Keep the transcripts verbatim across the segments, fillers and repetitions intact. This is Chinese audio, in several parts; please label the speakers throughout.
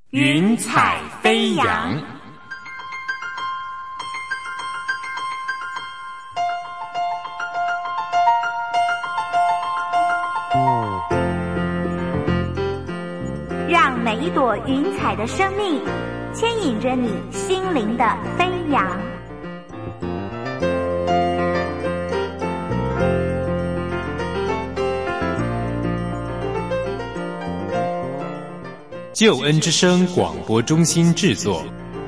Speaker 1: 云彩飞扬。
Speaker 2: 让每一朵云彩的生命牵引着你心灵的飞扬。
Speaker 1: 救恩之声广播中心制作。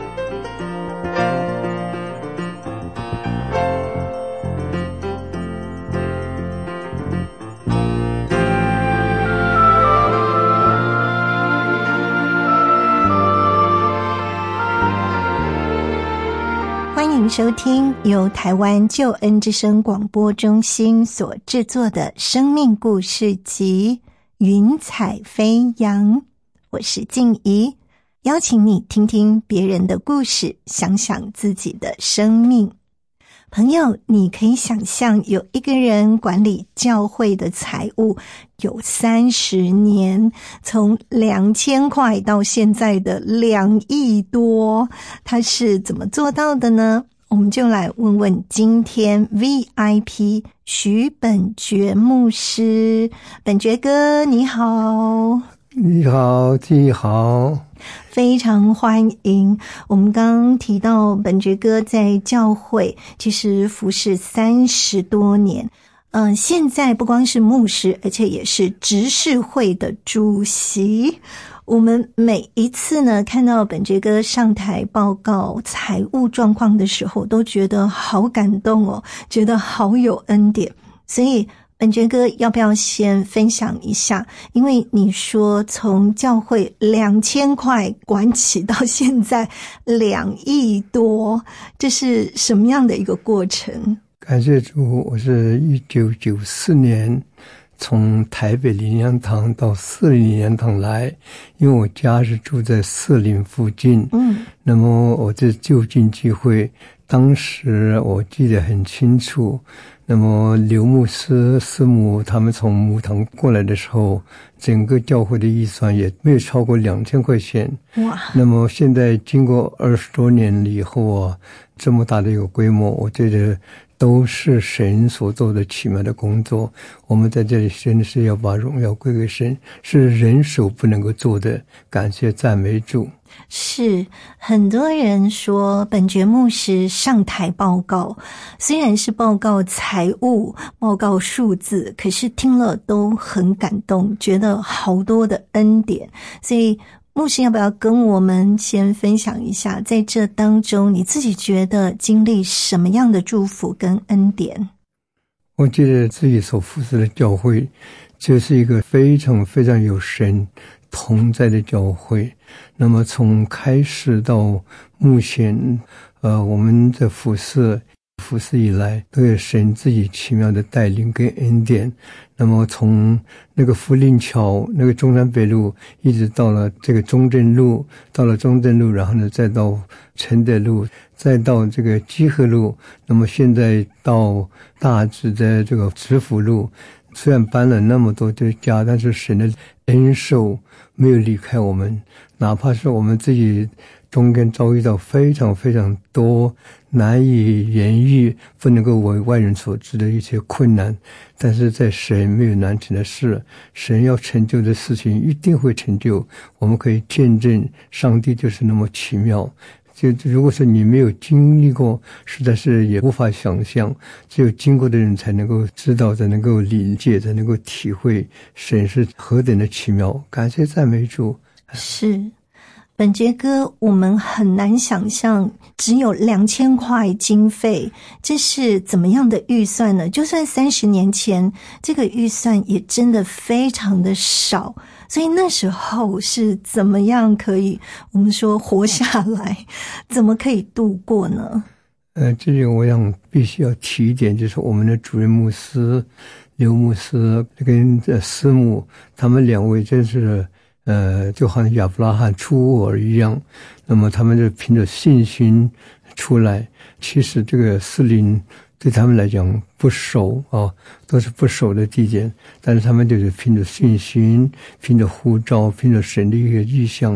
Speaker 3: 欢迎收听由台湾救恩之声广播中心所制作的生命故事集《云彩飞扬》，我是静怡，邀请你听听别人的故事，想想自己的生命。朋友，你可以想象有一个人管理教会的财务有三十年，从两千块到现在的两亿多，他是怎么做到的呢？我们就来问问今天 V I P 许本觉牧师。本觉哥你好。
Speaker 4: 你好，你好，
Speaker 3: 非常欢迎。我们刚刚提到本觉哥在教会其实服侍三十多年，嗯、呃，现在不光是牧师，而且也是执事会的主席。我们每一次呢看到本觉哥上台报告财务状况的时候，都觉得好感动哦，觉得好有恩典。所以本觉哥要不要先分享一下？因为你说从教会两千块管起到现在两亿多，这是什么样的一个过程？
Speaker 4: 感谢主，我是一九九四年从台北灵粮堂到四林灵粮堂来，因为我家是住在四林附近。嗯，那么我这就近聚会，当时我记得很清楚。那么刘牧师师母他们从母堂过来的时候，整个教会的预算也没有超过两千块钱。哇！那么现在经过二十多年了以后啊，这么大的一个规模，我觉得都是神所做的奇妙的工作。我们在这里真的是要把荣耀归给神，是人手不能够做的。感谢赞美主。
Speaker 3: 是，很多人说本觉牧师上台报告，虽然是报告财务，报告数字，可是听了都很感动，觉得好多的恩典。所以牧师要不要跟我们先分享一下，在这当中你自己觉得经历什么样的祝福跟恩典？
Speaker 4: 我觉得自己所服侍的教会就是一个非常非常有神同在的教会。那么从开始到目前，呃，我们的服侍服侍以来，都有神自己奇妙的带领跟恩典。那么从那个福林桥，那个中山北路，一直到了这个中正路，到了中正路，然后呢，再到承德路，再到这个基河路，那么现在到大直的这个直福路。虽然搬了那么多的家，但是神的恩受没有离开我们，哪怕是我们自己中间遭遇到非常非常多难以言喻、不能够为外人所知的一些困难，但是在神没有难成的事，神要成就的事情一定会成就。我们可以见证上帝就是那么奇妙。就如果说你没有经历过，实在是也无法想象，只有经过的人才能够知道，才能够理解，才能够体会神是何等的奇妙。感谢赞美主。
Speaker 3: 是，本觉哥，我们很难想象只有两千块经费，这是怎么样的预算呢？就算三十年前，这个预算也真的非常的少。所以那时候是怎么样可以我们说活下来，怎么可以度过呢？
Speaker 4: 呃，这里我想必须要提一点，就是我们的主任牧师刘牧师跟呃师母，他们两位真是呃就好像亚伯拉罕出乌尔一样，那么他们就凭着信心出来。其实这个士林对他们来讲不熟啊，都是不熟的地点，但是他们就是凭着信心，凭着呼召，凭着神的一个意向，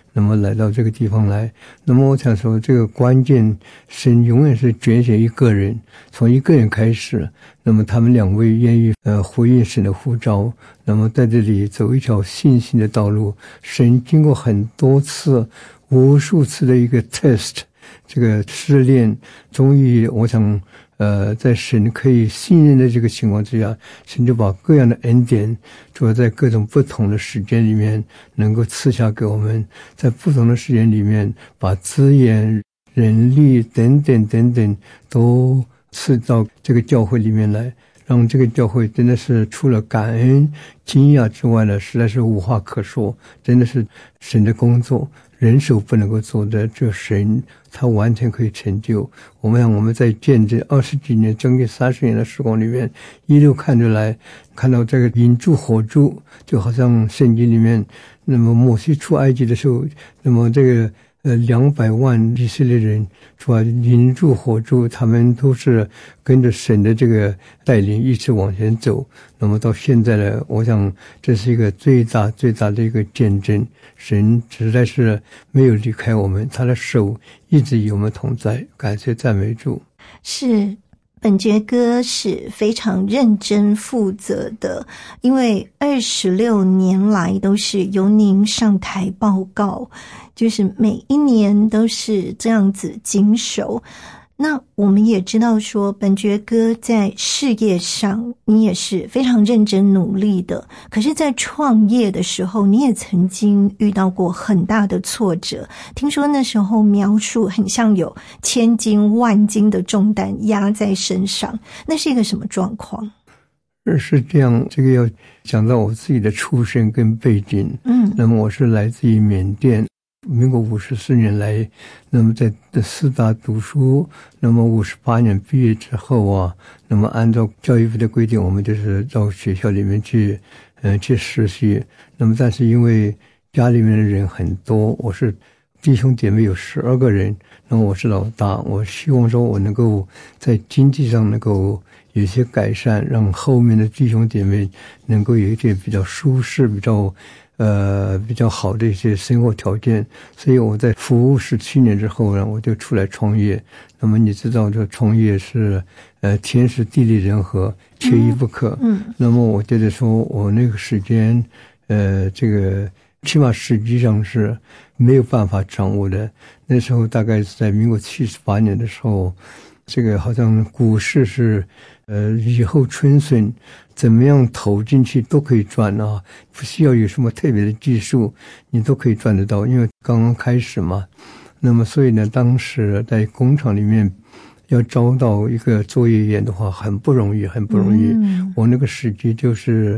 Speaker 4: 那么来到这个地方来。那么我想说，这个关键神永远是拣选一个人，从一个人开始，那么他们两位愿意呃回应神的呼召，那么在这里走一条信心的道路。神经过很多次无数次的一个 test， 这个试炼，终于我想呃，在神可以信任的这个情况之下，神就把各样的恩典，主要在各种不同的时间里面能够赐下给我们，在不同的时间里面把资源、人力等等等等都赐到这个教会里面来，让这个教会真的是除了感恩、惊讶之外呢，实在是无话可说，真的是神的工作。人手不能够做的，这神他完全可以成就。我们让我们在见证二十几年、将近三十年的时光里面，一路看着来，看到这个引柱火柱，就好像圣经里面，那么摩西出埃及的时候，那么这个呃两百万以色列人，是吧？引柱火柱，他们都是跟着神的这个带领一直往前走。那么到现在呢，我想这是一个最大最大的一个见证。神实在是没有离开我们，他的手一直与我们同在，感谢赞美主。
Speaker 3: 是，本觉哥是非常认真负责的，因为二十六年来都是由您上台报告，就是每一年都是这样子经手。那我们也知道说，本觉哥在事业上你也是非常认真努力的，可是在创业的时候你也曾经遇到过很大的挫折，听说那时候描述很像有千斤万斤的重担压在身上，那是一个什么状况？
Speaker 4: 是这样，这个要讲到我自己的出身跟背景。
Speaker 3: 嗯，
Speaker 4: 那么我是来自于缅甸，民国五十四年来，那么在四大读书，那么五十八年毕业之后啊，那么按照教育部的规定，我们就是到学校里面去，嗯、呃，去实习。那么但是因为家里面的人很多，我是弟兄姐妹有十二个人，那么我是老大，我希望说我能够在经济上能够有一些改善，让后面的弟兄姐妹能够有一点比较舒适、比较呃比较好的一些生活条件。所以我在服务十七年之后呢，我就出来创业。那么你知道，这创业是呃天时地利人和，缺一不可。嗯。嗯那么我觉得说，我那个时间，呃，这个起码实际上是没有办法掌握的。那时候大概是在民国七十八年的时候，这个好像股市是呃雨后春笋，怎么样投进去都可以赚啊，不需要有什么特别的技术，你都可以赚得到，因为刚刚开始嘛。那么所以呢，当时在工厂里面要招到一个作业员的话，很不容易，很不容易。嗯、我那个时机就是，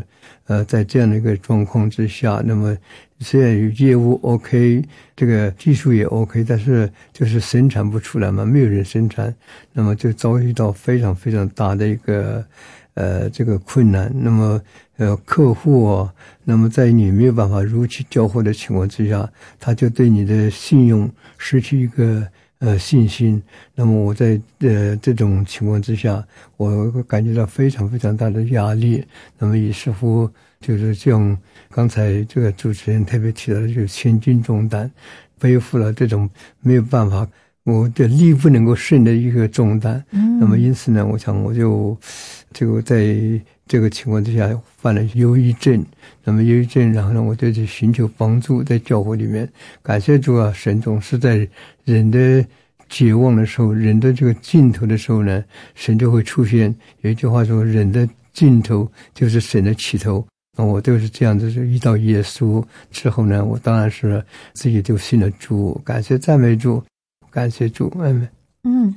Speaker 4: 呃，在这样的一个状况之下，那么虽然业务 OK， 这个技术也 OK， 但是就是生产不出来嘛，没有人生产，那么就遭遇到非常非常大的一个呃这个困难。那么呃客户啊，那么在你没有办法如期交货的情况之下，他就对你的信用失去一个呃信心。那么我在呃这种情况之下，我感觉到非常非常大的压力。那么于是乎就是像刚才这个主持人特别提到的，就是千斤重担，背负了这种没有办法，我的力不能够胜的一个重担。嗯，那么因此呢，我想我就这个在这个情况之下犯了忧郁症。那么忧郁症，然后呢，我就去寻求帮助，在教会里面，感谢主啊，神总是在人的绝望的时候，人的这个尽头的时候呢，神就会出现。有一句话说，人的尽头就是神的起头。那我就是这样子，就遇到耶稣之后呢，我当然是自己就信了主，感谢赞美主，感谢主，嗯嗯。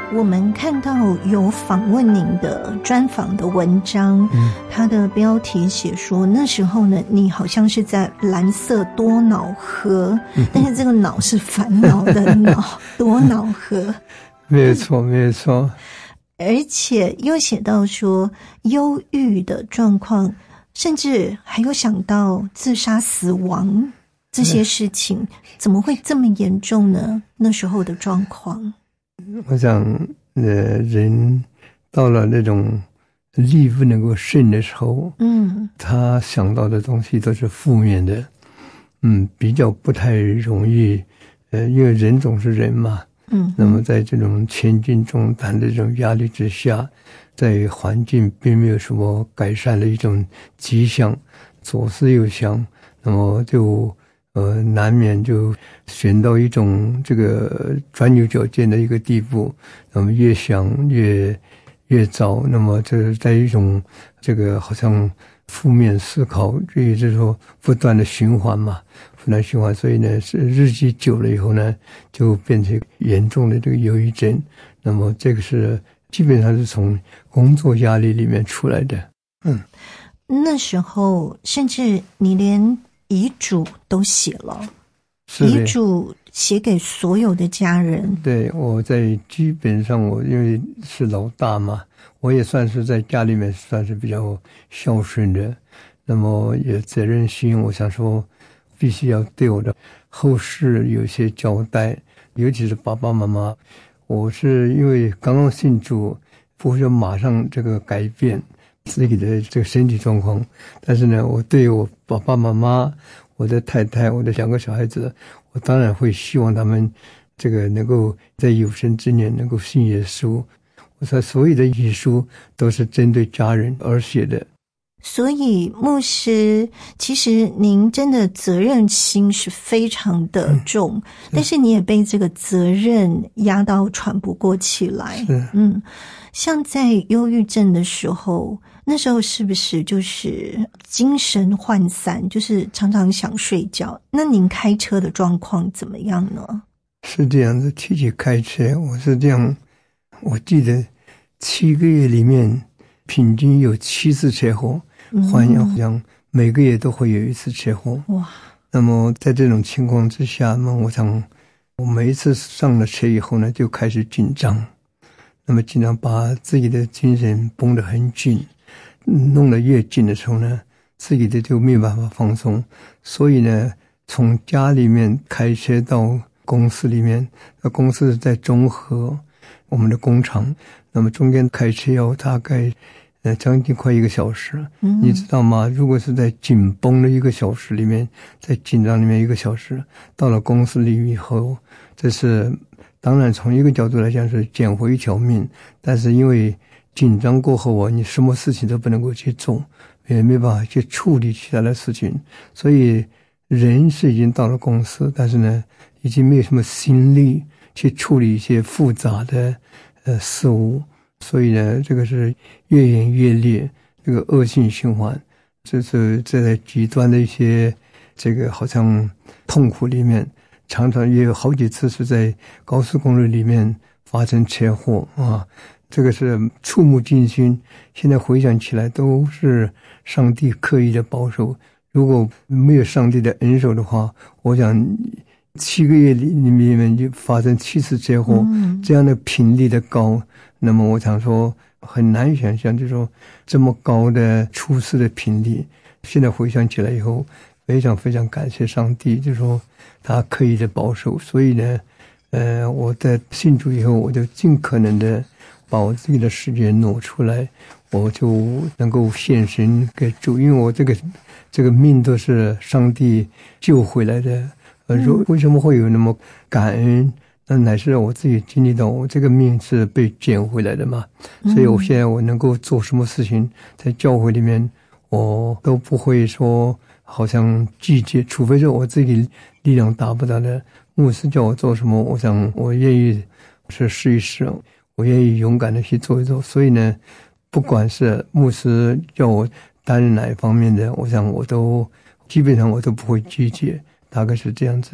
Speaker 3: 我们看到有访问您的专访的文章，嗯，它的标题写说那时候呢，你好像是在蓝色多瑙河，嗯，但是这个恼是烦恼的恼，多瑙河，
Speaker 4: 没错，没错。
Speaker 3: 而且又写到说忧郁的状况，甚至还有想到自杀死亡这些事情，嗯，怎么会这么严重呢？那时候的状况，
Speaker 4: 我想，呃，人到了那种力不能够胜的时候，嗯，他想到的东西都是负面的，嗯，比较不太容易，呃，因为人总是人嘛。嗯，那么在这种千斤重担的这种压力之下，在环境并没有什么改善的一种迹象，左思右想，那么就呃难免就选到一种这个钻牛角尖的一个地步，那么越想越越糟，那么这在一种这个好像负面思考，也就是说不断的循环嘛。不断循环，所以呢，是日积久了以后呢，就变成严重的这个忧郁症。那么这个是基本上是从工作压力里面出来的。嗯，
Speaker 3: 那时候甚至你连遗嘱都写了，遗嘱写给所有的家人。
Speaker 4: 对，我在基本上我因为是老大嘛，我也算是在家里面算是比较孝顺的，那么有责任心，我想说必须要对我的后事有些交代，尤其是爸爸妈妈。我是因为刚刚信主，不会说马上这个改变自己的这个身体状况，但是呢，我对我爸爸妈妈、我的太太、我的两个小孩子，我当然会希望他们这个能够在有生之年能够信耶稣。我说所有的遗书都是针对家人而写的。
Speaker 3: 所以牧师，其实您真的责任心是非常的重，嗯，但是你也被这个责任压到喘不过气来。嗯，像在忧郁症的时候，那时候是不是就是精神涣散，就是常常想睡觉？那您开车的状况怎么样呢？
Speaker 4: 是这样子，提起开车，我是这样，我记得七个月里面平均有七次车祸。换样好像每个月都会有一次车祸。哇！那么在这种情况之下，那么我想，我每一次上了车以后呢，就开始紧张。那么紧张，把自己的精神绷得很紧，弄得越紧的时候呢，自己的就没有办法放松。所以呢，从家里面开车到公司里面，那公司在中和，我们的工厂，那么中间开车要大概呃，将近快一个小时，嗯，你知道吗？如果是在紧绷的一个小时里面，在紧张里面一个小时，到了公司里以后，这是当然从一个角度来讲是捡回一条命，但是因为紧张过后啊，你什么事情都不能够去做，也没办法去处理其他的事情，所以人是已经到了公司，但是呢，已经没有什么心力去处理一些复杂的呃事物。所以呢，这个是越演越烈，这个恶性循环，这是在极端的一些这个好像痛苦里面，常常也有好几次是在高速公路里面发生车祸啊，这个是触目惊心。现在回想起来，都是上帝刻意的保守。如果没有上帝的恩手的话，我想七个月里面就发生七次车祸，嗯，这样的频率的高。那么我想说很难想象就是说这么高的出事的频率，现在回想起来以后非常非常感谢上帝，就是说他刻意的保守。所以呢呃，我在信主以后，我就尽可能的把我自己的时间挪出来，我就能够献身给主，因为我这个这个命都是上帝救回来的。呃，为什么会有那么感恩？那乃是我自己经历到，我这个命是被捡回来的嘛，所以我现在我能够做什么事情，在教会里面，我都不会说好像拒绝，除非是我自己力量达不到的。牧师叫我做什么，我想我愿意是试一试，我愿意勇敢的去做一做。所以呢，不管是牧师叫我担任哪一方面的，我想我都基本上我都不会拒绝，大概是这样子的。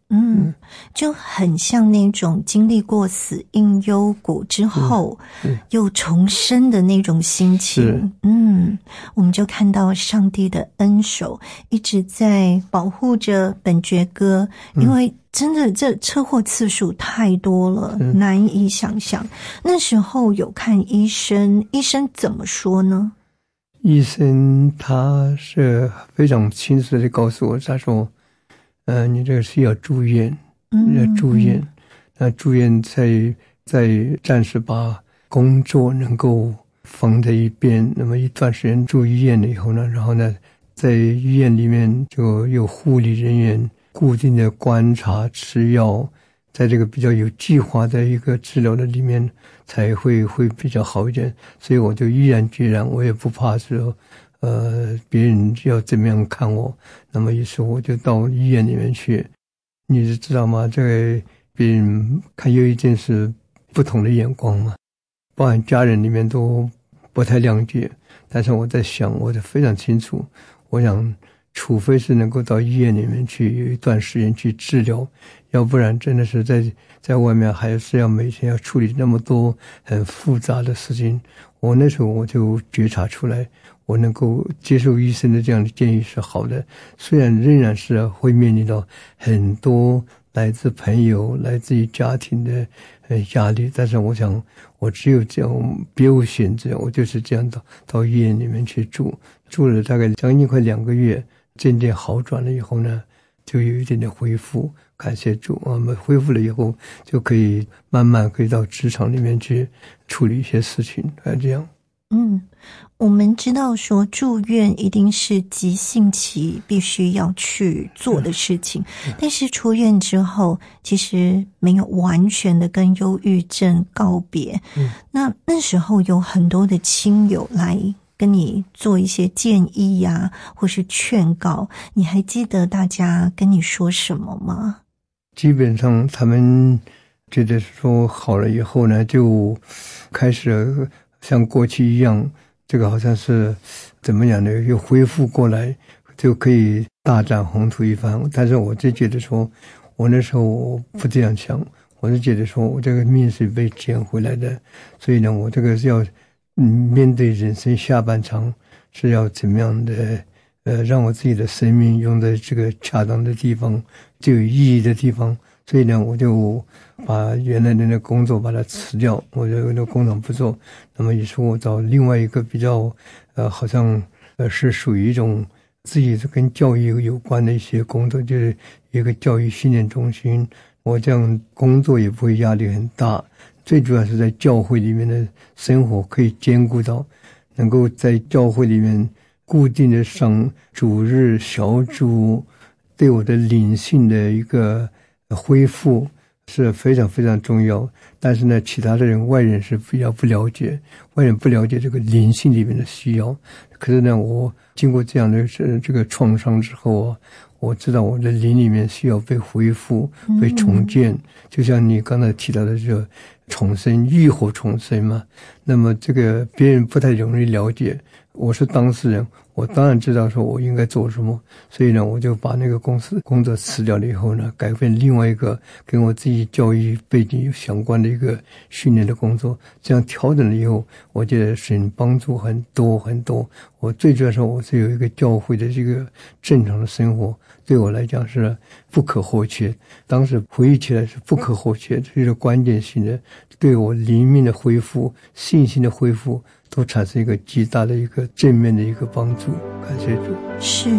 Speaker 3: 嗯，就很像那种经历过死荫幽谷之后又重生的那种心情。嗯，我们就看到上帝的恩手一直在保护着本觉哥，因为真的这车祸次数太多了，难以想象。那时候有看医生，医生怎么说呢？
Speaker 4: 医生他是非常清楚的告诉我，他说呃，你这个是要住院，要住院，嗯、那住院再再暂时把工作能够放在一边，那么一段时间住医院了以后呢，然后呢，在医院里面就有护理人员固定的观察、吃药，在这个比较有计划的一个治疗的里面，才会会比较好一点。所以我就毅然决然，我也不怕说。呃，别人要怎么样看我，那么于是我就到医院里面去。你知道吗？这个别人看忧郁症是不同的眼光嘛，包含家人里面都不太谅解。但是我在想，我就非常清楚，我想，除非是能够到医院里面去有一段时间去治疗，要不然真的是在在外面还是要每天要处理那么多很复杂的事情。我那时候我就觉察出来。我能够接受医生的这样的建议是好的，虽然仍然是会面临到很多来自朋友、来自于家庭的呃压力，但是我想我只有这样，别无选择，我就是这样到到医院里面去住，住了大概将近快两个月，渐渐好转了以后呢，就有一点点恢复，感谢主，我们恢复了以后就可以慢慢可以到职场里面去处理一些事情，啊，这样。
Speaker 3: 嗯，我们知道说住院一定是急性期必须要去做的事情，但是出院之后其实没有完全的跟忧郁症告别。嗯，那那时候有很多的亲友来跟你做一些建议呀、啊，或是劝告，你还记得大家跟你说什么吗？
Speaker 4: 基本上他们觉得说好了以后呢，就开始像过去一样，这个好像是怎么样的又恢复过来，就可以大展宏图一番。但是我就觉得说，我那时候我不这样想，我就觉得说我这个命是被捡回来的，所以呢，我这个是要嗯面对人生下半场是要怎么样的呃，让我自己的生命用在这个恰当的地方，最有意义的地方。所以呢，我就把原来的那个工作把它辞掉，我就那个工厂不做。那么也是我找另外一个比较，呃，好像呃是属于一种自己是跟教育有关的一些工作，就是一个教育训练中心。我这样工作也不会压力很大，最主要是在教会里面的生活可以兼顾到，能够在教会里面固定的上主日小组，对我的灵性的一个恢复是非常非常重要。但是呢，其他的人外人是比较不了解，外人不了解这个灵性里面的需要。可是呢，我经过这样的这个创伤之后啊，我知道我的灵里面需要被恢复、被重建。嗯、就像你刚才提到的这个重生、浴火重生嘛，那么这个别人不太容易了解。我是当事人，我当然知道说我应该做什么，所以呢，我就把那个公司工作辞掉了以后呢，改变另外一个跟我自己教育背景有相关的一个训练的工作。这样调整了以后，我觉得神帮助很多很多。我最主要是我是有一个教会的这个正常的生活，对我来讲是不可或缺。当时回忆起来是不可或缺，这是关键性的，对我灵命的恢复、信心的恢复，都产生一个极大的一个正面的一个帮助。感谢主。
Speaker 3: 是。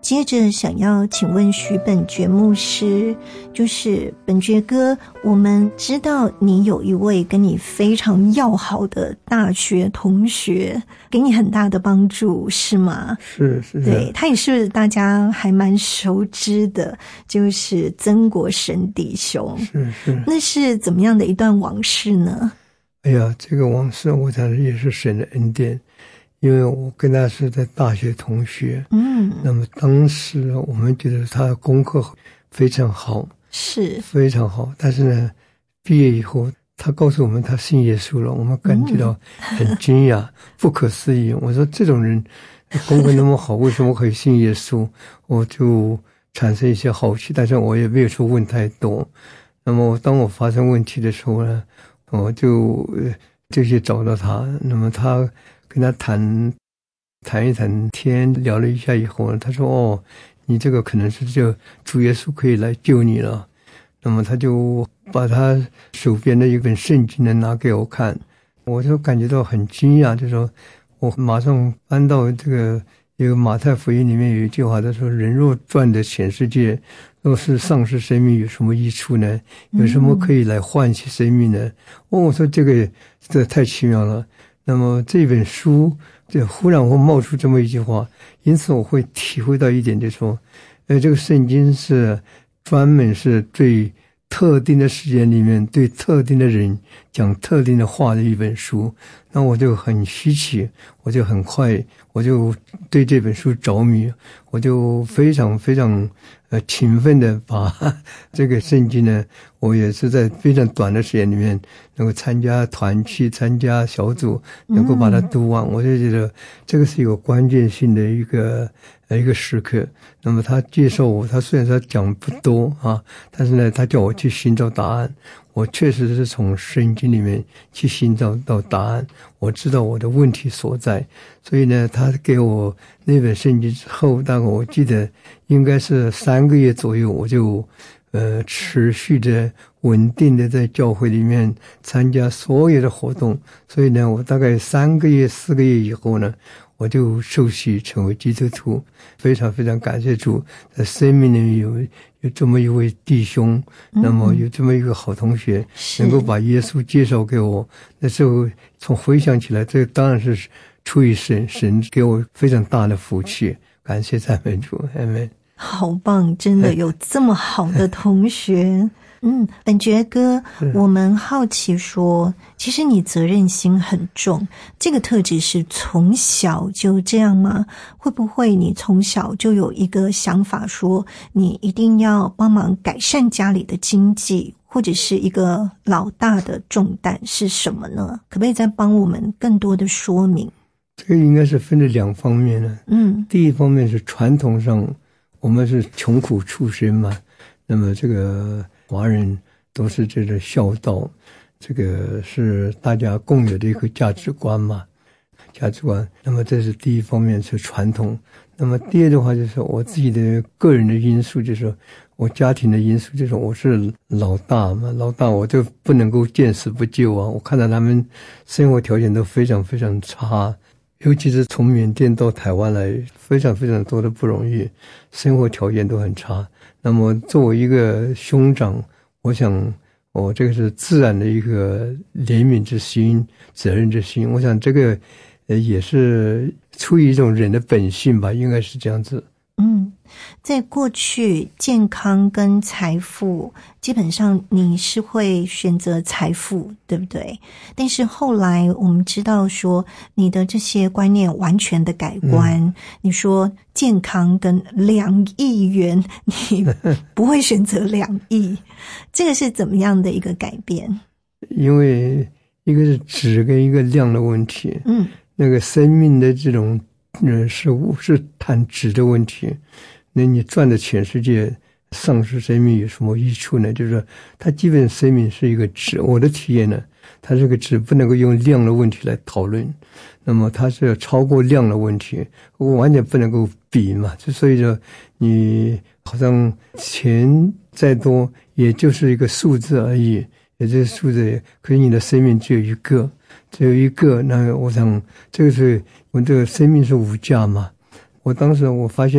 Speaker 3: 接着想要请问许本觉牧师，就是本觉哥，我们知道你有一位跟你非常要好的大学同学，给你很大的帮助，是吗？
Speaker 4: 是是，
Speaker 3: 对，他也是大家还蛮熟知的，就是曾国神弟兄。
Speaker 4: 是是，
Speaker 3: 那是怎么样的一段往事呢？
Speaker 4: 哎呀，这个往事我想也是神的恩典。因为我跟他是在大学同学，嗯，那么当时我们觉得他的功课非常好，
Speaker 3: 是
Speaker 4: 非常好，但是呢，毕业以后他告诉我们他信耶稣了，我们感觉到很惊讶、嗯、不可思议。我说这种人功课那么好，为什么可以信耶稣？我就产生一些好奇，但是我也没有说问太多。那么当我发生问题的时候呢，我就就去找到他，那么他跟他谈谈一谈天，聊了一下以后呢，他说哦，你这个可能是就主耶稣可以来救你了。那么他就把他手边的一本圣经呢拿给我看，我就感觉到很惊讶，就说我马上翻到这个一个马太福音里面有一句话，他说人若赚得全世界，若是丧失生命，有什么益处呢？有什么可以来换取生命呢？哦，我说这个这个太奇妙了。那么这本书就忽然会冒出这么一句话，因此我会体会到一点，就是说呃，这个圣经是专门是对特定的时间里面对特定的人讲特定的话的一本书。那我就很稀奇，我就很快我就对这本书着迷，我就非常非常呃勤奋的把这个圣经呢，我也是在非常短的时间里面能够参加团契、参加小组，能够把它读完。嗯、我就觉得这个是一个关键性的一个一个时刻。那么他介绍我，他虽然他讲不多啊，但是呢，他叫我去寻找答案。我确实是从圣经里面去寻找到答案，我知道我的问题所在。所以呢，他给我那本圣经之后，大概我记得应该是三个月左右，我就呃持续的稳定的在教会里面参加所有的活动。所以呢，我大概三个月四个月以后呢，我就受洗成为基督徒。非常非常感谢主，在生命里面有有这么一位弟兄，那么有这么一个好同学，能够把耶稣介绍给我。那时候从回想起来，这当然是出于神，神给我非常大的福气，感谢赞美主，阿们。
Speaker 3: 好棒，真的有这么好的同学。嗯，本觉哥，我们好奇说，其实你责任心很重，这个特质是从小就这样吗？会不会你从小就有一个想法说，你一定要帮忙改善家里的经济，或者是一个老大的重担是什么呢？可不可以再帮我们更多的说明？
Speaker 4: 这个应该是分了两方面呢。嗯，第一方面是传统上我们是穷苦出身嘛，那么这个华人都是这个孝道，这个是大家共有的一个价值观嘛，价值观。那么这是第一方面是传统。那么第二的话就是我自己的个人的因素，就是我家庭的因素，就是我是老大嘛，老大我就不能够见死不救啊。我看到他们生活条件都非常非常差，尤其是从缅甸到台湾来，非常非常多的不容易，生活条件都很差。那么作为一个兄长，我想我、哦、这个是自然的一个怜悯之心、责任之心。我想这个呃也是出于一种人的本性吧，应该是这样子。
Speaker 3: 嗯，在过去健康跟财富基本上你是会选择财富，对不对？但是后来我们知道说你的这些观念完全的改观、嗯、你说健康跟两亿元你不会选择两亿这个是怎么样的一个改变？
Speaker 4: 因为一个是质跟一个量的问题，嗯，那个生命的这种呃，是是谈质的问题。那你赚的全世界，丧失生命有什么益处呢？就是说它基本生命是一个质，我的体验呢，它这个质不能够用量的问题来讨论，那么它是要超过量的问题，我完全不能够比嘛。就所以说你好像钱再多也就是一个数字而已，也就是数字，可是你的生命只有一个只有一个，那我想这个是我这个生命是无价嘛。我当时我发现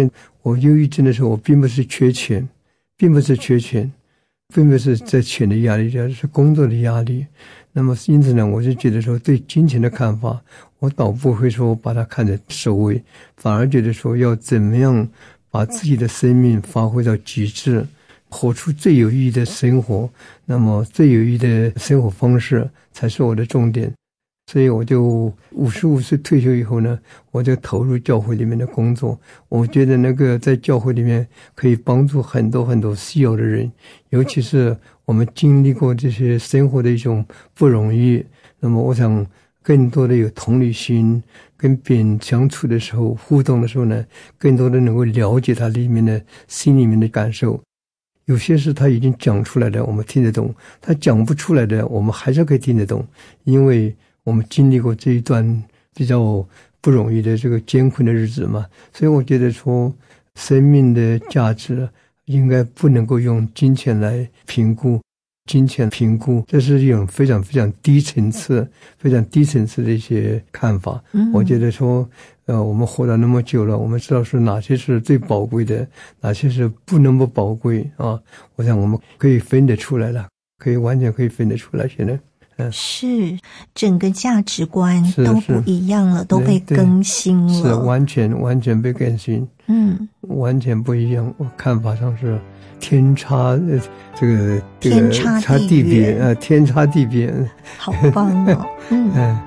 Speaker 4: 我忧郁症的时候，我并不是缺钱，并不是缺钱，并不是在钱的压力下，是工作的压力。那么因此呢，我就觉得说，对金钱的看法，我倒不会说把它看得首位，反而觉得说要怎么样把自己的生命发挥到极致，活出最有意义的生活，那么最有意义的生活方式才是我的重点。所以我就五十五岁退休以后呢，我就投入教会里面的工作。我觉得那个在教会里面可以帮助很多很多需要的人，尤其是我们经历过这些生活的一种不容易，那么我想更多的有同理心，跟别人相处的时候，互动的时候呢，更多的能够了解他里面的心里面的感受。有些事他已经讲出来的，我们听得懂；他讲不出来的，我们还是可以听得懂，因为我们经历过这一段比较不容易的这个艰困的日子嘛。所以我觉得说，生命的价值应该不能够用金钱来评估，金钱评估，这是一种非常非常低层次、非常低层次的一些看法。嗯，我觉得说，呃，我们活了那么久了，我们知道说哪些是最宝贵的，哪些是不那么宝贵啊。我想我们可以分得出来了，可以完全可以分得出来。现在。嗯，
Speaker 3: 是整个价值观都不一样了，都被更新了，
Speaker 4: 是完全完全被更新，
Speaker 3: 嗯，
Speaker 4: 完全不一样。我看法上是天差呃这个这个
Speaker 3: 天差
Speaker 4: 地别呃天差地别，
Speaker 3: 好棒哦，嗯。
Speaker 4: 嗯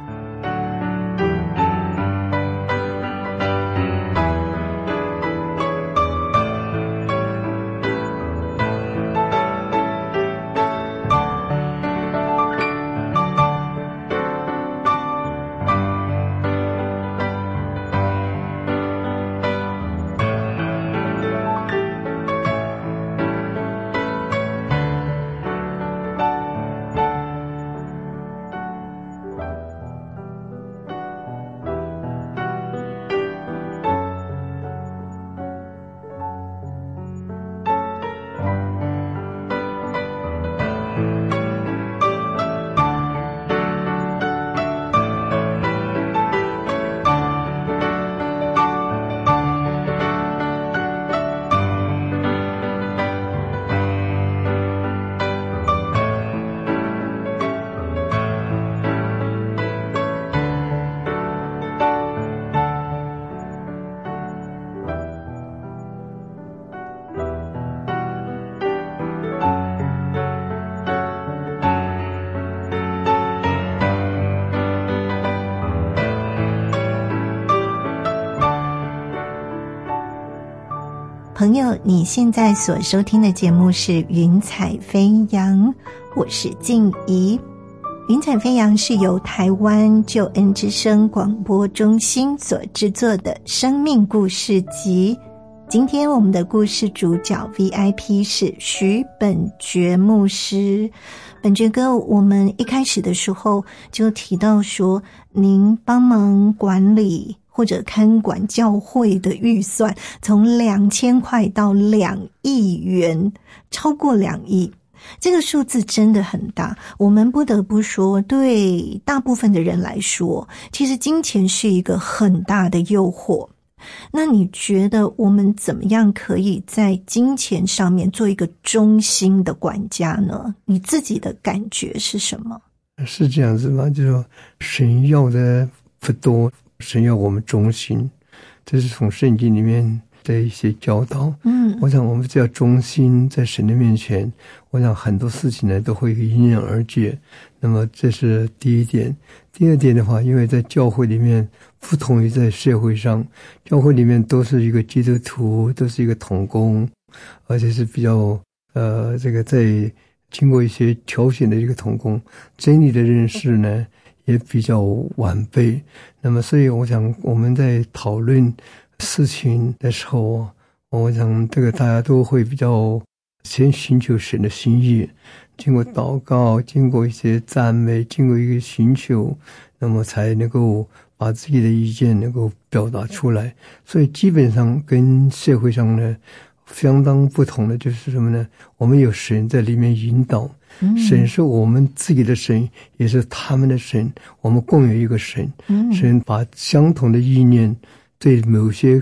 Speaker 3: 朋友，你现在所收听的节目是云彩飞扬，我是静怡。云彩飞扬是由台湾救恩之声广播中心所制作的生命故事集。今天我们的故事主角 V I P 是徐本觉牧师。本觉哥，我们一开始的时候就提到说，您帮忙管理或者看管教会的预算从两千块到两亿元，超过两亿。这个数字真的很大，我们不得不说，对大部分的人来说，其实金钱是一个很大的诱惑。那你觉得我们怎么样可以在金钱上面做一个忠心的管家呢？你自己的感觉是什么？
Speaker 4: 是这样子吗？就是说神要的不多，神要我们忠心，这是从圣经里面的一些教导。嗯，我想我们只要忠心在神的面前，我想很多事情呢都会迎刃而解。那么这是第一点。第二点的话，因为在教会里面不同于在社会上，教会里面都是一个基督徒，都是一个同工，而且是比较呃这个在经过一些挑选的一个同工，真理的认识呢也比较完备。那么所以我想我们在讨论事情的时候，我想这个大家都会比较先寻求神的心意，经过祷告，经过一些赞美，经过一个寻求，那么才能够把自己的意见能够表达出来。所以基本上跟社会上呢相当不同的就是什么呢？我们有神在里面引导，神是我们自己的神，也是他们的神，我们共有一个神。神把相同的意念对某些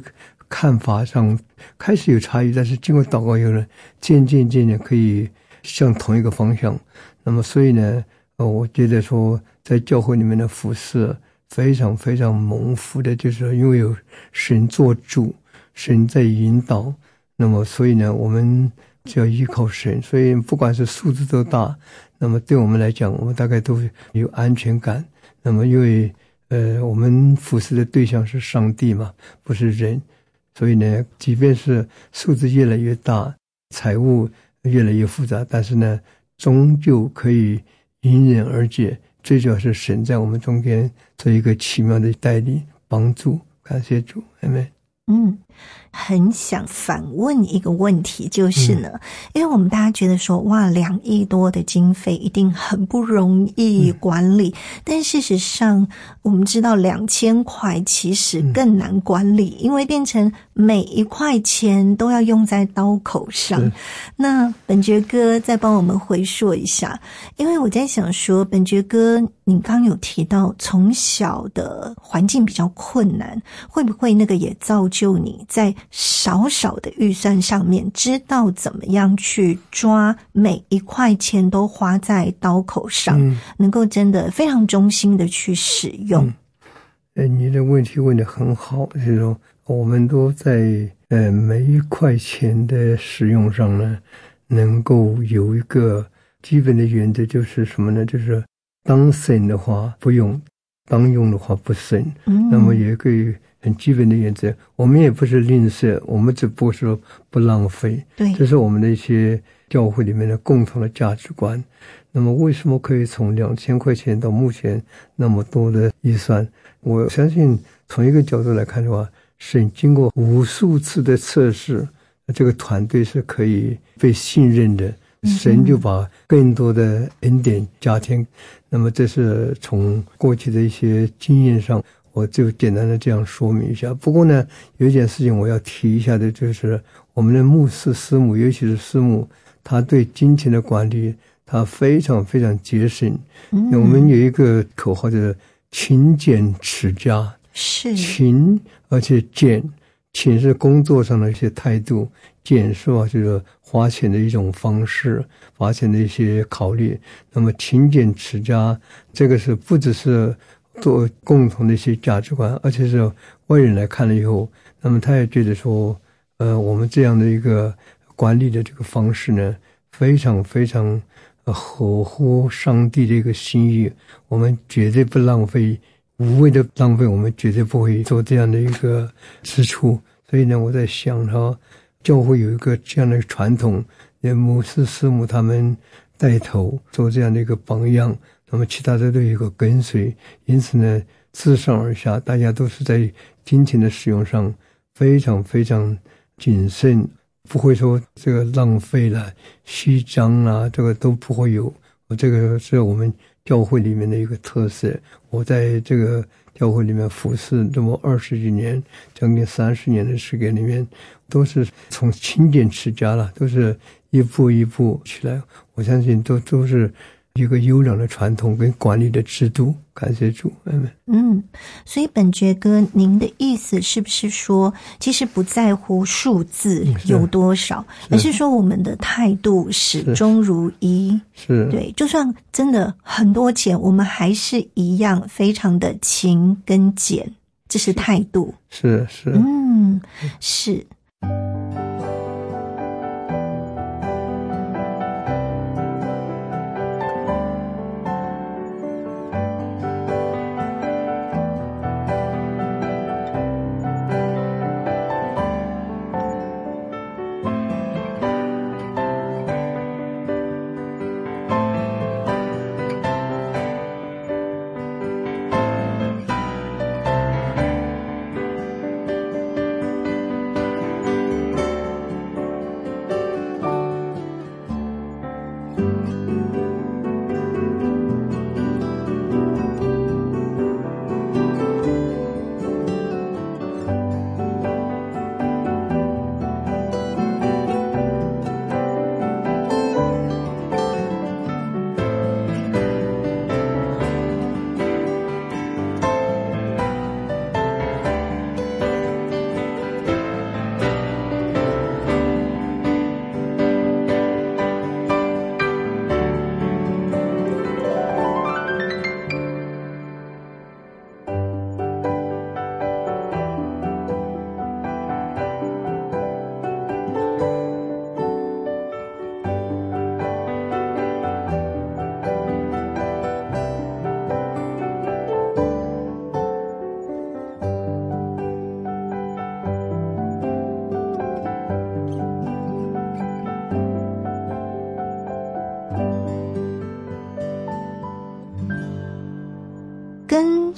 Speaker 4: 看法上开始有差异，但是经过祷告以后呢，渐渐渐渐可以向同一个方向。那么所以呢，呃，我觉得说在教会里面的服事非常非常蒙福的，就是因为有神做主，神在引导，那么所以呢，我们只要依靠神，所以不管是数字多大，那么对我们来讲，我们大概都有安全感。那么因为呃，我们服侍的对象是上帝嘛，不是人，所以呢，即便是数字越来越大，财务越来越复杂，但是呢，终究可以迎刃而解。最主要是神在我们中间做一个奇妙的带领帮助，感谢主，阿们。
Speaker 3: 嗯，很想反问一个问题，就是呢，嗯、因为我们大家觉得说，哇，两亿多的经费一定很不容易管理，嗯、但事实上，我们知道两千块其实更难管理，嗯、因为变成每一块钱都要用在刀口上。那本觉哥再帮我们回溯一下，因为我在想说，本觉哥，你刚有提到从小的环境比较困难，会不会那个也造就就你在少少的预算上面知道怎么样去抓每一块钱都花在刀口上，嗯、能够真的非常忠心的去使用。嗯
Speaker 4: 呃、你的问题问得很好，就是说我们都在呃每一块钱的使用上呢，能够有一个基本的原则，就是什么呢？就是当省的话不用，当用的话不省。嗯、那么也可以很基本的原则，我们也不是吝啬，我们只不过说不浪费。
Speaker 3: 对，
Speaker 4: 这是我们的一些教会里面的共同的价值观。那么为什么可以从两千块钱到目前那么多的预算？我相信从一个角度来看的话，是经过无数次的测试，这个团队是可以被信任的。神就把更多的恩典加添。那么这是从过去的一些经验上，我就简单的这样说明一下。不过呢，有一件事情我要提一下的，就是我们的牧师师母，尤其是师母，他对金钱的管理，他非常非常节省。嗯、我们有一个口号就是勤俭持家，
Speaker 3: 是
Speaker 4: 勤而且俭。勤是工作上的一些态度，俭是吧，就是花钱的一种方式，花钱的一些考虑。那么勤俭持家，这个是不只是做共同的一些价值观，而且是外人来看了以后，那么他也觉得说，呃，我们这样的一个管理的这个方式呢，非常非常呃合乎上帝的一个心意，我们绝对不浪费。无谓的浪费，我们绝对不会做这样的一个支出。所以呢，我在想哈，教会有一个这样的传统，牧师师母他们带头做这样的一个榜样，那么其他的都有一个跟随。因此呢，自上而下，大家都是在金钱的使用上非常非常谨慎，不会说这个浪费了、虚张啊，这个都不会有。这个是我们教会里面的一个特色。我在这个教会里面服侍这么二十几年，将近三十年的时间里面，都是从勤俭持家了，都是一步一步起来。我相信都都是一个优良的传统跟管理的制度。感谢主，嗯
Speaker 3: 嗯，所以本觉哥，您的意思是不是说，其实不在乎数字有多少，是而是说我们的态度始终如一？
Speaker 4: 是，
Speaker 3: 对，就算真的很多钱，我们还是一样非常的勤跟俭，这是态度。
Speaker 4: 是是，
Speaker 3: 嗯，是。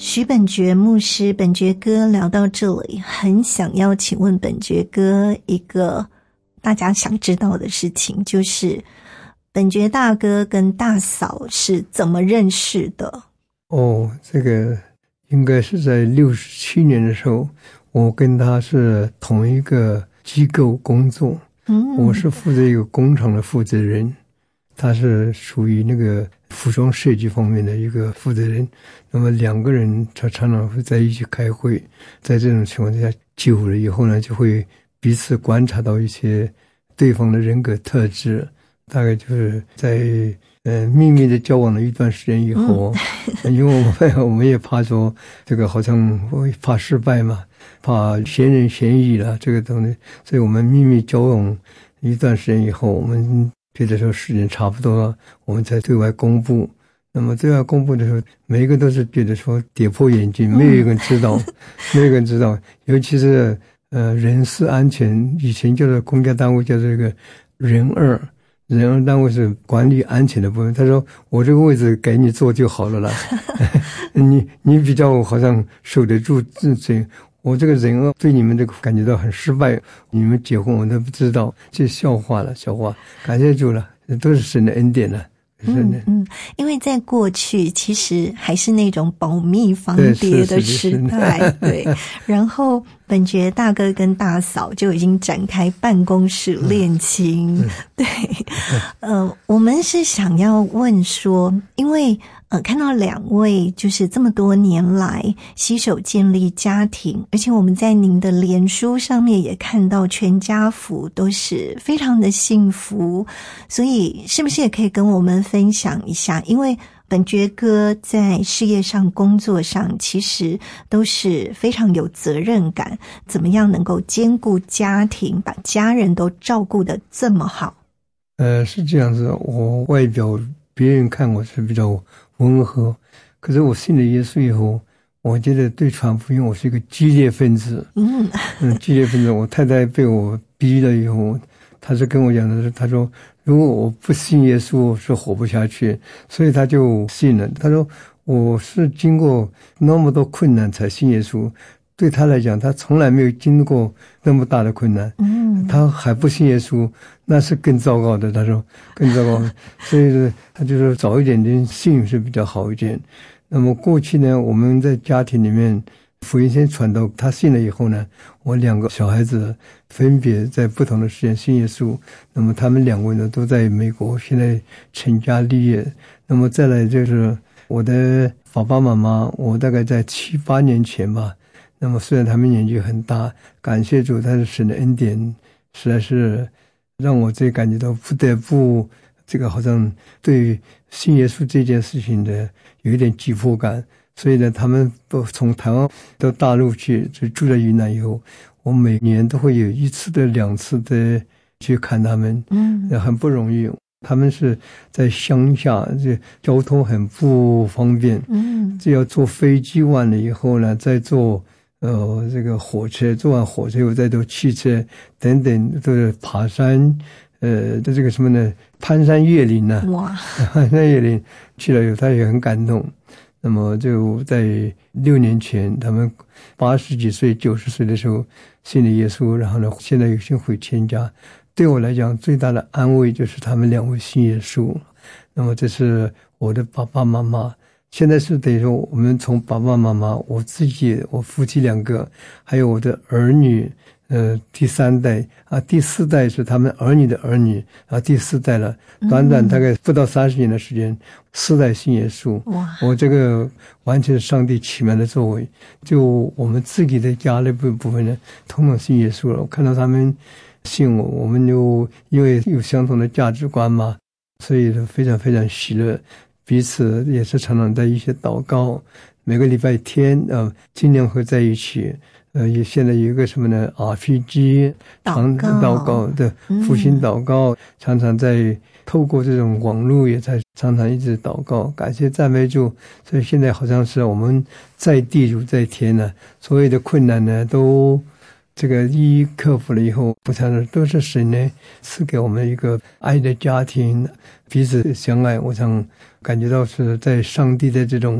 Speaker 3: 徐本觉牧师，本觉哥聊到这里，很想要请问本觉哥一个大家想知道的事情，就是本觉大哥跟大嫂是怎么认识的？
Speaker 4: 哦，这个应该是在六十七年的时候，我跟他是同一个机构工作，嗯，我是负责一个工厂的负责人，他是属于那个服装设计方面的一个负责人。那么两个人他常常会在一起开会，在这种情况之下，久了以后呢，就会彼此观察到一些对方的人格特质。大概就是在呃秘密的交往了一段时间以后，嗯、因为我们我们也怕说这个好像会怕失败嘛，怕嫌人嫌疑了这个东西，所以我们秘密交往一段时间以后，我们觉得说时间差不多了，我们才对外公布。那么对外公布的时候，每一个都是觉得说跌破眼镜，没有一个人知道，嗯、没有一个人知道，尤其是呃人事安全，以前叫做公家单位叫这个人二。人二单位是管理安全的部分，他说我这个位置给你做就好了啦，你你比较好像守得住自己，我这个人二对你们这个感觉到很失败，你们结婚我都不知道，这笑话了，笑话，感谢主了，都是神的恩典了。
Speaker 3: 嗯嗯，因为在过去其实还是那种保密防谍的时代，对。然后本觉大哥跟大嫂就已经展开办公室恋情，嗯、对。呃，我们是想要问说，因为呃看到两位就是这么多年来携手建立家庭，而且我们在您的脸书上面也看到全家福都是非常的幸福，所以是不是也可以跟我们分享一下？因为本觉哥在事业上工作上其实都是非常有责任感，怎么样能够兼顾家庭，把家人都照顾得这么好？
Speaker 4: 呃，是这样子，我外表别人看我是比较温和，可是我信了耶稣以后，我觉得对传福音我是一个激烈分子。嗯嗯，激烈分子。我太太被我逼了以后，她是跟我讲的是，她说如果我不信耶稣，我是活不下去，所以她就信了。她说我是经过那么多困难才信耶稣，对她来讲，她从来没有经过那么大的困难，嗯，她还不信耶稣，那是更糟糕的。她说更糟糕，所以她就说早一点点信是比较好一点。那么过去呢，我们在家庭里面福音先传到他信了以后呢，我两个小孩子分别在不同的时间信耶稣，那么他们两位呢都在美国现在成家立业。那么再来就是我的爸爸妈妈，我大概在七八年前吧，那么虽然他们年纪很大，感谢主，但是神的恩典实在是让我这感觉到不得不这个好像对信耶稣这件事情的有一点急迫感，所以呢，他们都从台湾到大陆去，就住在云南以后，我每年都会有一次的、两次的去看他们，嗯，很不容易。他们是在乡下，这交通很不方便，嗯，这要坐飞机完了以后呢，再坐呃这个火车，坐完火车以后再坐汽车等等，都是爬山。呃，的这个什么呢？攀山越岭呢、啊？哇！攀山越岭去了以后，他也很感动。那么就在六年前，他们八十几岁、九十岁的时候信了耶稣，然后呢，现在有幸回天家。对我来讲，最大的安慰就是他们两位信耶稣。那么这是我的爸爸妈妈。现在是等于说，我们从爸爸妈妈、我自己、我夫妻两个，还有我的儿女。呃，第三代啊，第四代是他们儿女的儿女啊，第四代了，短短大概不到三十年的时间，四代信耶稣。哇！我这个完全是上帝奇妙的作为。就我们自己的家那部部分呢，统统信耶稣了。我看到他们信我，我们就因为有相同的价值观嘛，所以非常非常喜乐，彼此也是常常在一起祷告。每个礼拜天呃，尽量会在一起。呃，也现在有一个什么呢 ？R P G 常祷告的复兴祷告，常常在透过这种网络也在常常一直祷告，感谢赞美主。所以现在好像是我们在地如在天呢、啊，所有的困难呢都这个一一克服了以后，不常常都是神呢赐给我们一个爱的家庭，彼此相爱。我想感觉到是在上帝的这种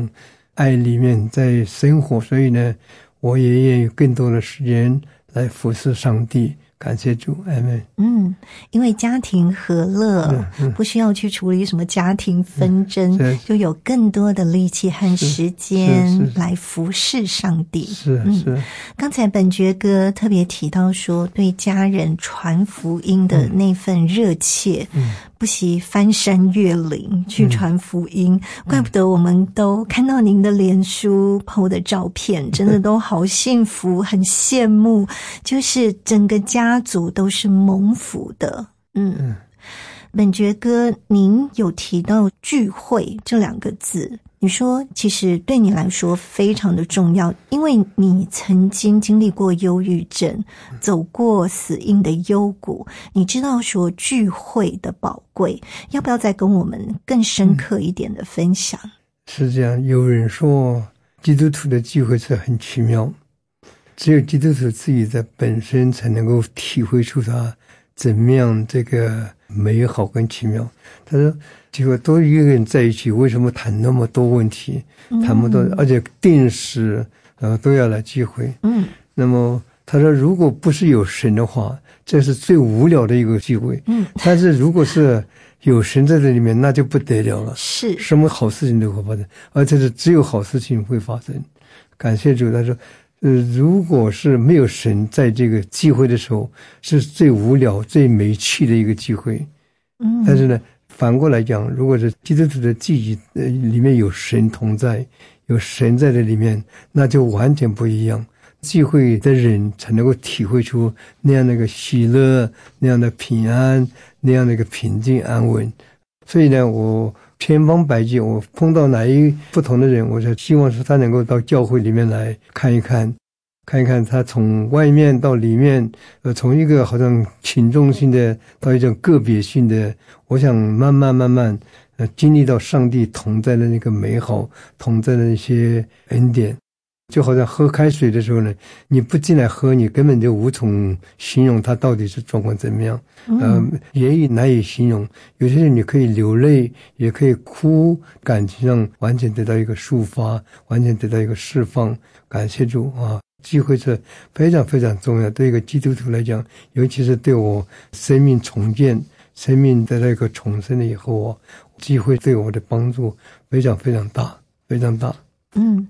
Speaker 4: 爱里面在生活，所以呢，我也愿意更多的时间来服侍上帝。感谢主，阿们。
Speaker 3: 嗯，因为家庭和乐，
Speaker 4: 嗯嗯、
Speaker 3: 不需要去处理什么家庭纷争，
Speaker 4: 嗯、
Speaker 3: 就有更多的力气和时间来服侍上帝。
Speaker 4: 是是。
Speaker 3: 嗯，刚才本觉哥特别提到说，对家人传福音的那份热切，嗯，不惜翻山越岭去传福音，嗯、怪不得我们都看到您的脸书 po 的照片，真的都好幸福，很羡慕，就是整个家。家族都是蒙福的。嗯，嗯本觉哥，您有提到聚会这两个字，你说其实对你来说非常的重要，因为你曾经经历过忧郁症，走过死荫的幽谷，你知道说聚会的宝贵，要不要再跟我们更深刻一点的分享？嗯、
Speaker 4: 是这样，有人说基督徒的聚会是很奇妙，只有基督徒自己在本身才能够体会出他怎么样这个美好跟奇妙。他说结果都一个人在一起，为什么谈那么多问题，谈那么多，而且定时呃都要来聚会。嗯，那么他说如果不是有神的话，这是最无聊的一个聚会。嗯，但是如果是有神在这里面，那就不得了了，
Speaker 3: 是
Speaker 4: 什么好事情都会发生，而且是只有好事情会发生。感谢主。他说呃，如果是没有神在这个聚会的时候，是最无聊、最没趣的一个聚会。嗯，但是呢，反过来讲，如果是基督徒的聚集呃里面有神同在，有神在这里面，那就完全不一样。聚会的人才能够体会出那样的一个喜乐，那样的平安，那样的一个平静安稳。所以呢，我千方百计，我碰到哪一不同的人，我就希望是他能够到教会里面来看一看，看一看他从外面到里面，呃，从一个好像群众性的到一种个别性的，我想慢慢慢慢，呃，经历到上帝同在的那个美好，同在的那些恩典。就好像喝开水的时候呢，你不进来喝，你根本就无从形容它到底是状况怎么样，呃，言语难以形容。有些人你可以流泪，也可以哭，感情上完全得到一个抒发，完全得到一个释放。感谢主啊！聚会是非常非常重要，对一个基督徒来讲，尤其是对我生命重建、生命得到一个重生了以后啊，聚会对我的帮助非常非常大，非常大。嗯。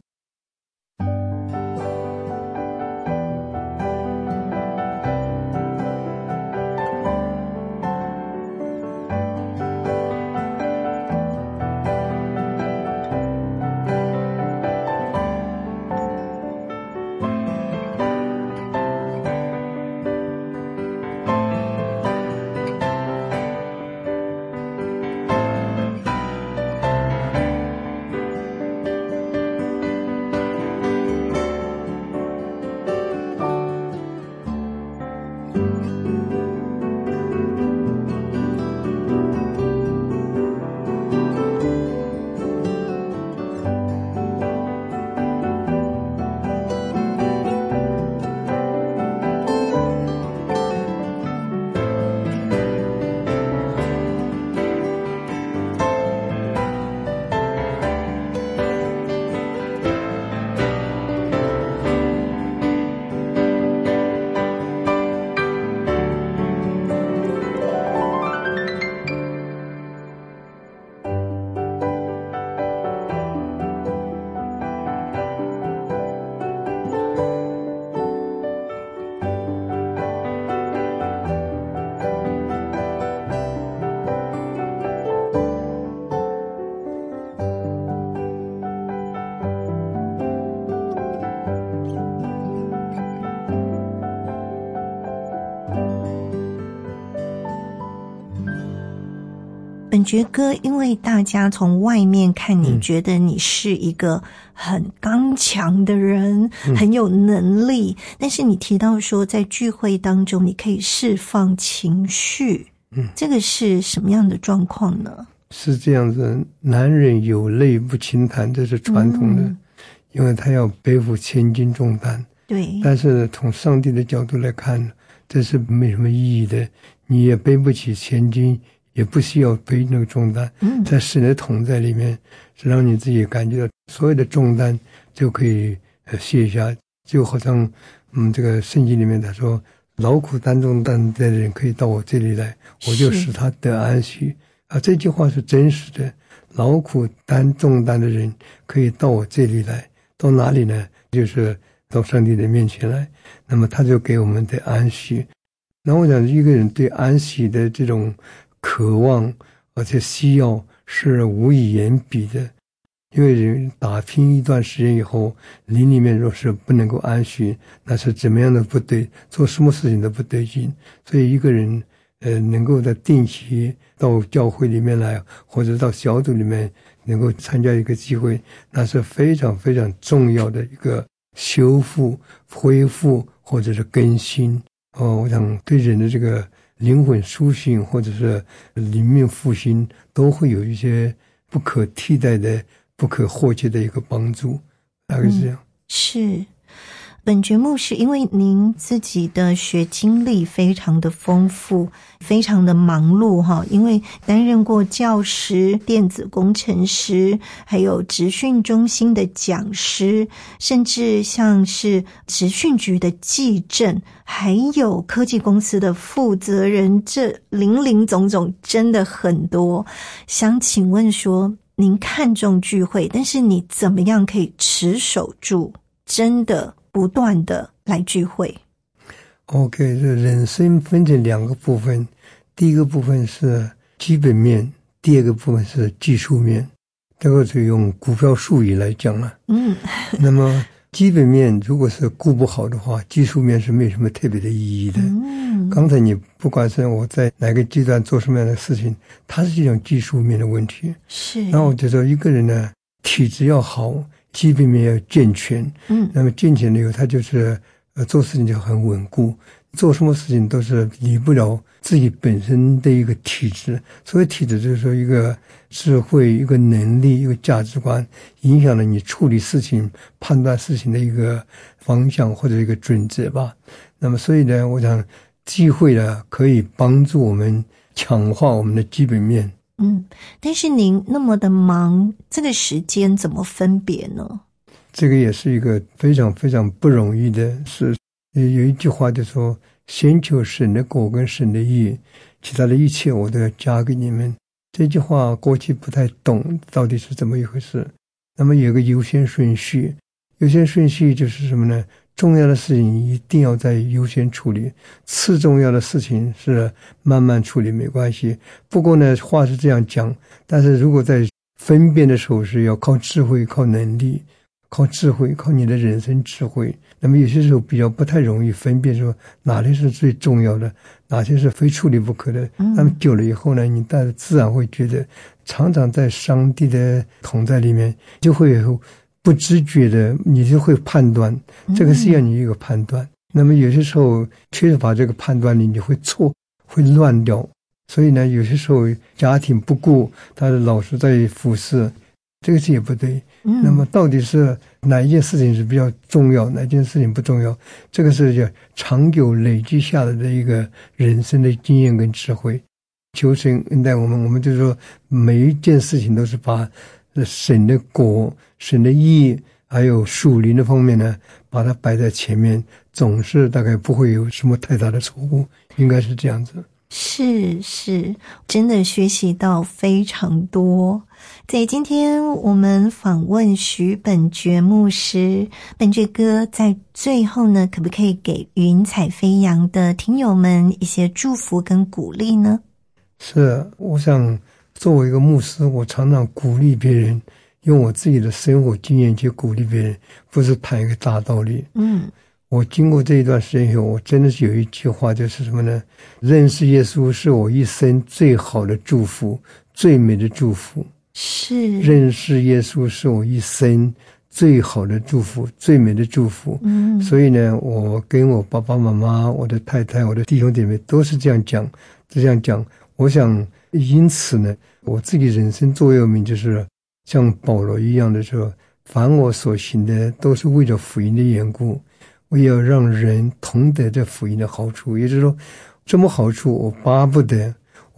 Speaker 3: 本觉哥，因为大家从外面看你，觉得你是一个很刚强的人，嗯、很有能力，但是你提到说在聚会当中你可以释放情绪，嗯，这个是什么样的状况呢？
Speaker 4: 是这样子，男人有泪不轻弹，这是传统的，嗯、因为他要背负千斤重担。
Speaker 3: 对，
Speaker 4: 但是从上帝的角度来看，这是没什么意义的，你也背不起千斤， 也不需要背那个重担。
Speaker 3: 嗯，
Speaker 4: 在神的同在里面，是让你自己感觉到所有的重担就可以呃卸下，就好像嗯这个圣经里面他说，劳苦担重担的人可以到我这里来，我就使他得安息。啊，这句话是真实的。劳苦担重担的人可以到我这里来，到哪里呢？就是到上帝的面前来。那么他就给我们的安息。那我想一个人对安息的这种渴望而且需要是无以言比的。因为人打拼一段时间以后，灵里面若是不能够安息，那是怎么样的不对，做什么事情都不对劲。所以一个人呃，能够在定期到教会里面来，或者到小组里面能够参加一个机会，那是非常非常重要的一个修复、恢复或者是更新。哦，我想对人的这个灵魂苏醒或者是灵命复兴都会有一些不可替代的、不可或缺的一个帮助，大概是这样。
Speaker 3: 嗯、是。本节目是因为您自己的学经历非常的丰富，非常的忙碌哈，因为担任过教师、电子工程师，还有职训中心的讲师，甚至像是职训局的技正，还有科技公司的负责人，这林林总总真的很多。想请问说，您看重聚会，但是你怎么样可以持守住，真的不断的来聚会？
Speaker 4: OK， 这人生分成两个部分，第一个部分是基本面，第二个部分是技术面。这个就用股票术语来讲了。
Speaker 3: 嗯，
Speaker 4: 那么基本面如果是顾不好的话，技术面是没有什么特别的意义的。
Speaker 3: 嗯，
Speaker 4: 刚才你不管是我在哪个阶段做什么样的事情，它是一种技术面的问题。
Speaker 3: 是。
Speaker 4: 然后我就说一个人呢，体质要好，基本面要健全。
Speaker 3: 嗯，
Speaker 4: 那么健全了以后，他就是呃做事情就很稳固，做什么事情都是离不了自己本身的一个体质。所谓体质就是说一个智慧、一个能力、一个价值观，影响了你处理事情、判断事情的一个方向或者一个准则吧。那么所以呢，我想机会呢可以帮助我们强化我们的基本面。
Speaker 3: 嗯，但是您那么的忙，这个时间怎么分别呢？
Speaker 4: 这个也是一个非常非常不容易的事。有一句话就说，先求神的国跟神的义，其他的一切我都要加给你们。这句话过去不太懂到底是怎么一回事。那么有个优先顺序，优先顺序就是什么呢？重要的事情一定要在优先处理，次重要的事情是慢慢处理没关系。不过呢，话是这样讲，但是如果在分辨的时候是要靠智慧、靠能力、靠智慧、靠你的人生智慧。那么有些时候比较不太容易分辨说哪些是最重要的，哪些是非处理不可的。那么久了以后呢，你大家自然会觉得，常常在上帝的同在里面，就会有不知觉的，你就会判断，这个是要你一个判断。嗯、那么有些时候缺乏这个判断力，你会错，会乱掉。所以呢，有些时候家庭不顾，他的老是在服侍，这个是也不对。嗯、那么到底是哪一件事情是比较重要，哪一件事情不重要？这个是叫长久累积下来的一个人生的经验跟智慧。求神恩待我们，我们就说每一件事情都是把神的国、神的义还有属灵的方面呢，把它摆在前面，总是大概不会有什么太大的错误，应该是这样子。
Speaker 3: 是是，真的学习到非常多。在今天我们访问许本觉牧师，本觉哥在最后呢，可不可以给云彩飞扬的听友们一些祝福跟鼓励呢？
Speaker 4: 是，我想作为一个牧师，我常常鼓励别人，用我自己的生活经验去鼓励别人，不是谈一个大道理。嗯，我经过这一段时间以后，我真的是有一句话，就是什么呢？认识耶稣是我一生最好的祝福，最美的祝福。
Speaker 3: 是，
Speaker 4: 认识耶稣是我一生最好的祝福，最美的祝福。嗯，所以呢，我跟我爸爸妈妈、我的太太、我的弟兄姐妹都是这样讲，这样讲。我想因此呢，我自己人生座右铭就是像保罗一样的说，凡我所行的都是为了福音的缘故，我也要让人同得这福音的好处。也就是说，这么好处我巴不得，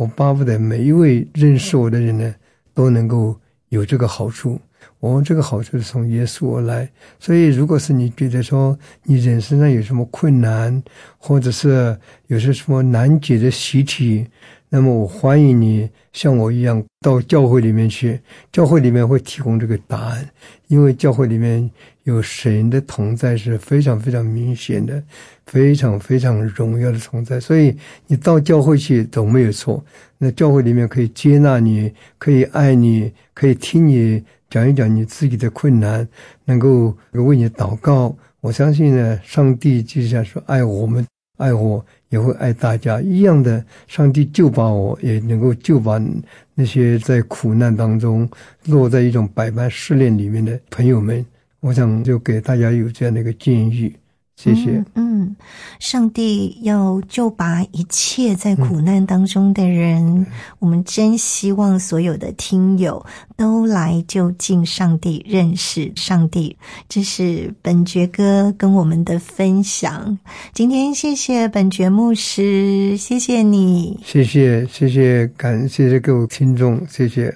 Speaker 4: 我巴不得每一位认识我的人呢都能够有这个好处。我这个好处是从耶稣而来，所以如果是你觉得说你人生上有什么困难，或者是有些什么难解的习题，那么我欢迎你像我一样到教会里面去，教会里面会提供这个答案，因为教会里面有神的同在是非常非常明显的，非常非常荣耀的同在，所以你到教会去都没有错。那教会里面可以接纳你，可以爱你，可以听你讲一讲你自己的困难，能够为你祷告。我相信呢，上帝就像说爱我们，爱我也会爱大家一样的，上帝救把我，也能够救把那些在苦难当中落在一种百般试炼里面的朋友们。我想就给大家有这样的一个建议。谢谢。
Speaker 3: 嗯, 嗯，上帝要救拔一切在苦难当中的人，嗯、我们真希望所有的听友都来就近上帝，认识上帝。这是本觉哥跟我们的分享。今天谢谢本觉牧师，谢谢你，
Speaker 4: 谢谢谢谢，感谢谢各位听众，谢谢。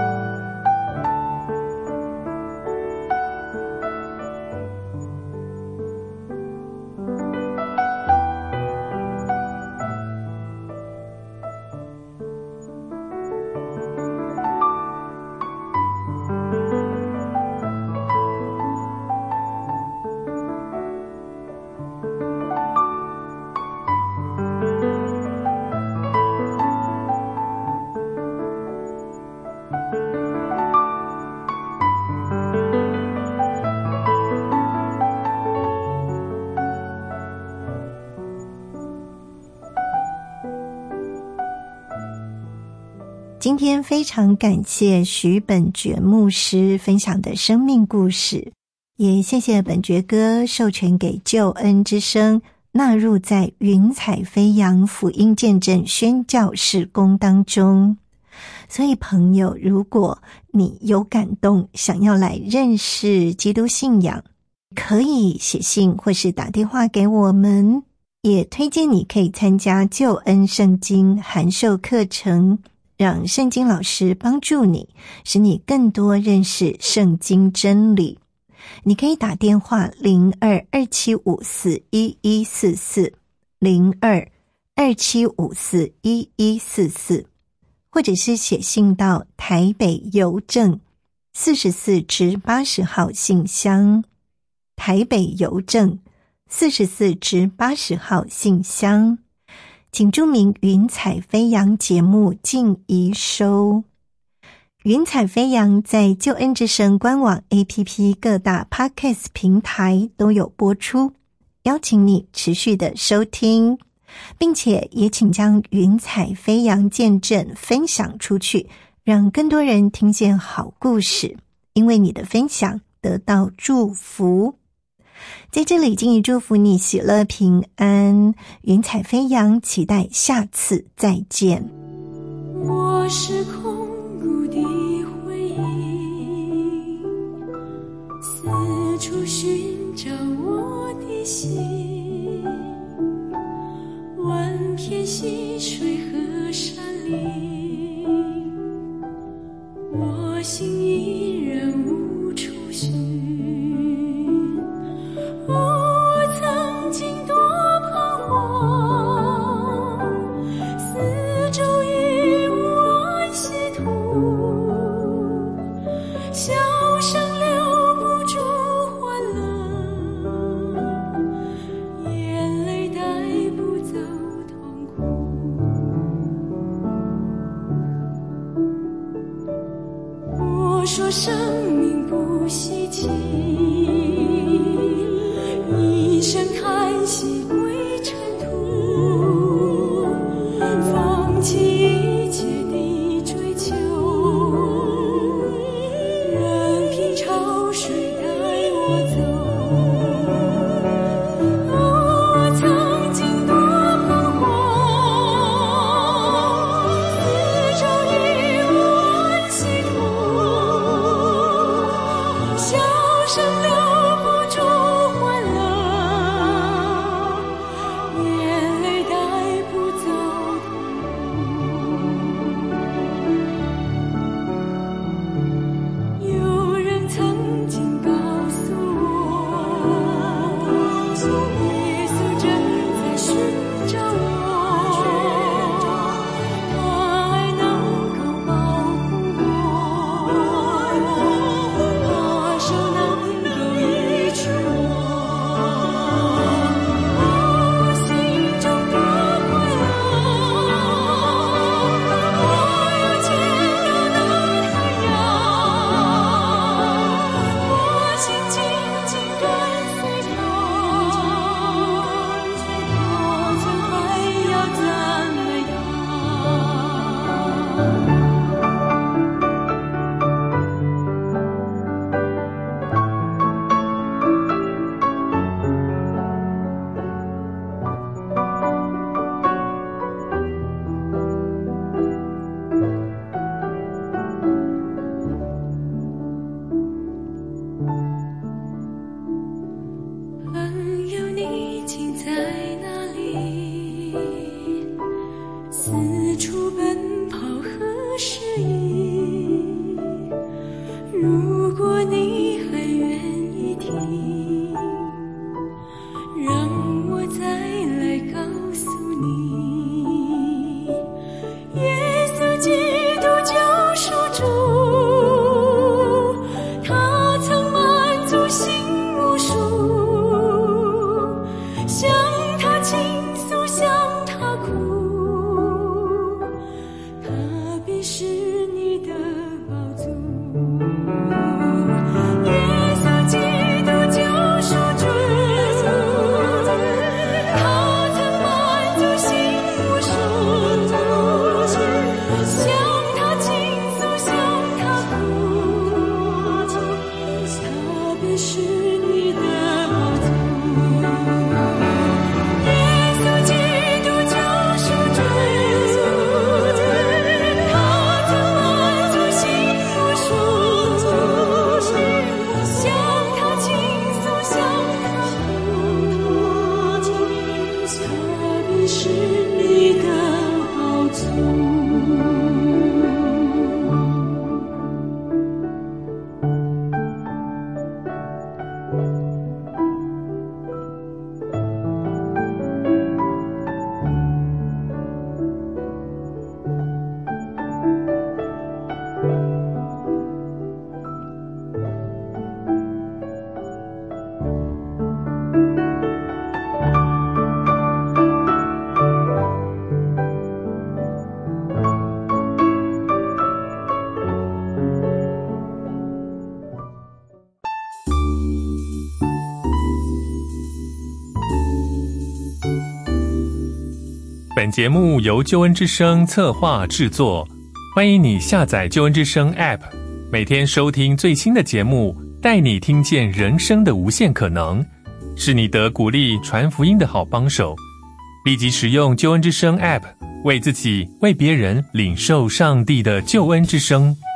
Speaker 3: 今天非常感谢许本觉牧师分享的生命故事，也谢谢本觉哥授权给救恩之声纳入在云彩飞扬福音见证宣教事工当中。所以朋友，如果你有感动想要来认识基督信仰，可以写信或是打电话给我们，也推荐你可以参加救恩圣经函授课程，让圣经老师帮助你，使你更多认识圣经真理。你可以打电话零二二七五四一一四四 零二二七五四一一四四，或者是写信到台北邮政四十四至八十号信箱，台北邮政四十四至八十号信箱，请注明云彩飞扬节目静怡收。云彩飞扬在救恩之声官网 A P P 各大 Podcast 平台都有播出，邀请你持续的收听，并且也请将云彩飞扬见证分享出去，让更多人听见好故事，因为你的分享得到祝福。在这里静怡祝福你喜乐平安，云彩飞扬，期待下次再见。
Speaker 5: 我是空谷的回忆，四处寻找我的心，万片溪水和山林，我心依然无处寻。我曾经多彷徨，四周已无安息土，笑声留不住欢乐，眼泪带不走痛苦。我说生命不稀奇，一声叹息归尘土，放弃一切的追求，任凭潮水带我走。我曾经多彷徨，四周已无安息土，笑声留不住欢乐，眼泪带不走痛苦。 如果你还愿意听，让我再来告诉你，耶稣基督救赎主，他曾满足心无数，向他倾诉，向他哭，他必是你的宝座。耶稣基督救赎主，他曾满足心无数，向他倾诉，向他哭，他必是你的宝座。耶稣基督救赎主，他曾满足心无数，向他倾诉，向他哭，他必是你的宝座。
Speaker 1: 本节目由救恩之声策划制作，欢迎你下载救恩之声 App， 每天收听最新的节目，带你听见人生的无限可能，是你得鼓励传福音的好帮手。立即使用救恩之声 App， 为自己、为别人领受上帝的救恩之声。